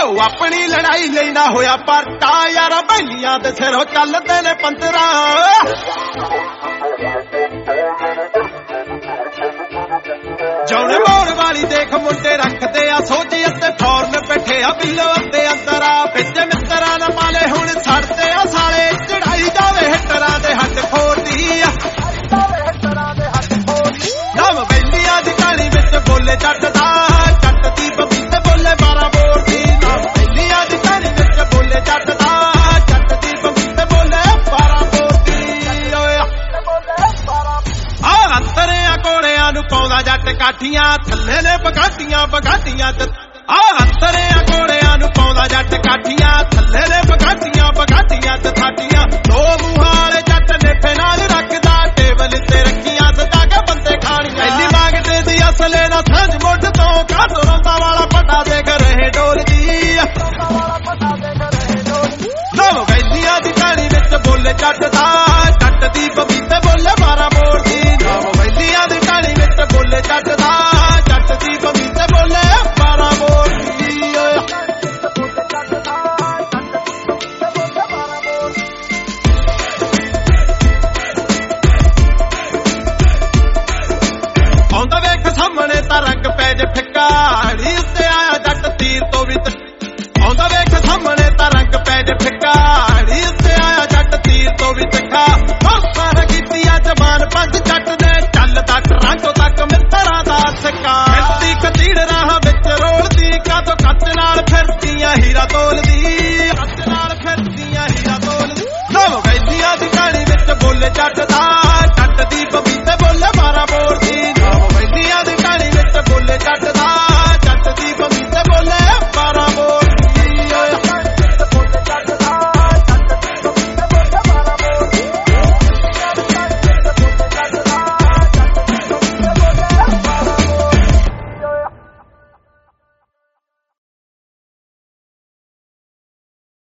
ਆਪਣੀ ਲੜਾਈ ਲਈ ਨਾ ਹੋਇਆ ਪਰਤਾ ਯਾਰਾ ਬੈਲੀਆਂ ਦੇ ਸਿਰੋਂ ਚੱਲਦੇ ਨੇ ਪੰਦਰਾਂ ਜੌਣੇ ਮੋੜ ਵਾਲੀ ਦੇਖ ਮੁੰਡੇ ਰੱਖਦੇ ਆ ਸੋਝੀ ਅਤੇ ਫੌਰਨ ਬੈਠੇ ਆ ਬਿੱਲੋ ਅਤੇ ਅੰਦਰਾ ਵਿੱਚ ਮਿੱਤਰਾਂ ਨਾ ਮਾਲੇ ਹੁਣ ਛੱਡਦੇ ਆ ਸਾਲੇ ਚੜਾਈ ਜਾਵੇ ਹਿੱਟਰਾਂ ਦੇ ਹੱਥ ਖੋਲਦੀ ਆ ਨਵ ਬੈਲੀਆਂ ਦੀ ਕਹਾਣੀ ਵਿੱਚ ਬੋਲੇ ਜੱਟ ਦਾ ਜੱਟ ਦੀ ਬਬੀਤੇ ਬੋਲੇ 12 ਬੋਰ ਦੀ ਨਵ ਬੈਲੀਆਂ ਦੀ ਕਹਾਣੀ ਵਿੱਚ ਬੋਲੇ ਜੱਟ ਦਾ ਜੱਟ ਦੀ ਬਬੀਤੇ ਬੋਲੇ 12 ਬੋਰ ਦੀ ਓਏ ਆ ਅੰਤਰਿਆਂ ਕੋੜਿਆਂ ਨੂੰ ਪਾਉਂਦਾ ਜੱਟ ਕਾਠੀਆਂ ਥੱਲੇ ਨੇ ਬਗਾਟੀਆਂ ਬਗਾਟੀਆਂ ਆ ਅੰਤਰਿਆਂ ਕੋੜਿਆਂ ਨੂੰ ਪਾਉਂਦਾ ਜੱਟ ਕਾਠੀਆਂ ਥੱਲੇ ਨੇ ਬਗਾਟੀਆਂ ਬਗਾਟੀਆਂ ਤੇ ਥਾਟੀਆਂ ਦੋ ਮੂੰਹਾਂ ਵਾਲੇ ਜੱਟ ਨੇਫੇ ਨਾਲ ਰੱਖਦਾ ਟੇਬਲ ਤੇ ਰੱਖੀਆਂ ਸਦਾ ਕੇ ਬੰਦੇ ਖਾਣੀਆਂ ਪਹਿਲੀ ਮੰਗਦੇ ਦੀ ਅਸਲੇ ਨਾ ਸਾਂਝ ਮੁੱਢ ਤੋਂ ਕਾਟੋ ਰੰਦਾ ਵਾਲਾ ਪਟਾ ਦੇਖ ਰਹੇ ਡੋਲਦੀ ਨਵ ਵੈਲੀਆਂ ਦੀ ਕਹਾਣੀ ਵਿੱਚ ਬੋਲੇ ਜੱਟ ਦਾ ਜੱਟ ਦੀ ਬਬੀਤੇ ਬੋਲੇ 12 ਬੋਰ ਦੀ ਨਵ ਵੈਲੀਆਂ ਦੀ ਕਹਾਣੀ ਵਿੱਚ ਬੋਲੇ ਜੱਟ ਦਾ ਜੱਟ ਦੀ ਬਬੀਤੇ ਬੋਲੇ 12 ਬੋਰ ਦੀ ਆਉਂਦਾ ਵੇਖ ਸਾਹਮਣੇ ਤਾਂ ਰੰਗ ਪੈ ਜੇ ਫਿੱਕਾ ਢੀ ਉੱਤੇ ਆਇਆ ਜੱਟ ਤੀਰ ਤੋਂ ਵੀ ਆਉਂਦਾ ਵੇਖ ਸਾਹਮਣੇ ਤਾਂ ਰੰਗ ਪੈ ਜੇ ਫਿੱਕਾ ਢੀ ਉੱਤੇ ਆਇਆ ਜੱਟ ਤੀਰ ਤੋਂ ਵੀ ਤਿੱਖਾ ਸਾਰਾ ਕੀਤੀਆਂ ਜ਼ਬਾਨ ਪੰਜ ਜੱਟ ਨੇ